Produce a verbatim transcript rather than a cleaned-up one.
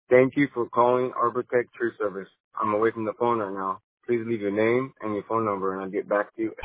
Thank you for calling Arbortech Tree Service. I'm away from the phone right now. Please leave your name and your phone number, and I'll get back to you